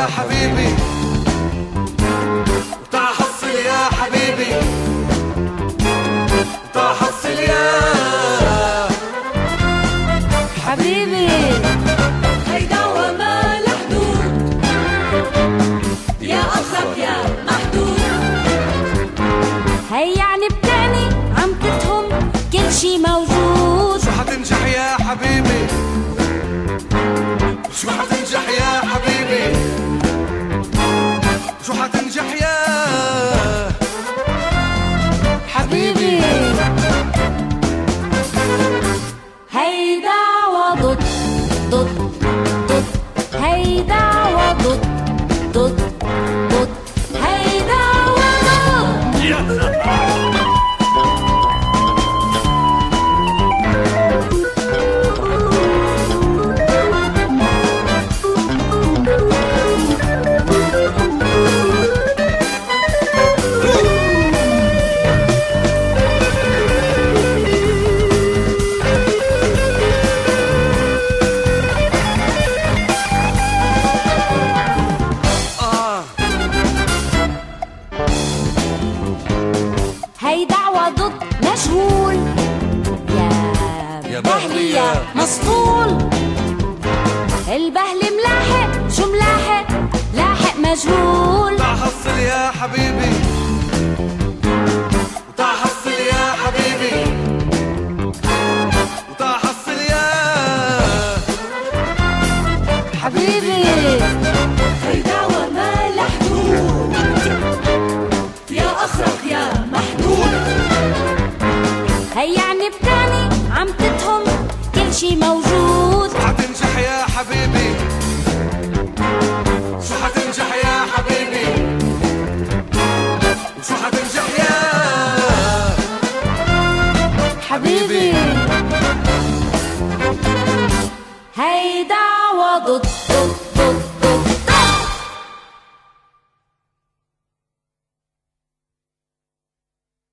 يا حبيبي، وتعا حصل يا حبيبي، وتعا حصل يا حبيبي. هي دعوة ما لها حدود، يا أخرك يا محدود. هي يعني بتعني عم تتهم كل شي موجود. شو حتنجح يا حبيبي، شو حتنجح يا حبيبي، شو حتنجح يا حبيبي. هي دعوة ضد ضد ضد، هي دعوة ضد ضد ضد، هي دعوة ضد. هي دعوة ضد مشغول، يا بهلي يا مسطول. البهل ملاحق، شو ملاحق؟ لاحق مجهول. تعا حصل يا حبيبي، وتعا حصل يا حبيبي، وتعا حصل يا حبيبي. هي دعوة ما لها حدود، يا أخرك يا محدود. هي يعني بتعني عم تتهم كل شي موجود. شو حتنجح يا حبيبي، شو حتنجح يا حبيبي، شو حتنجح يا حبيبي. هي دعوة ضد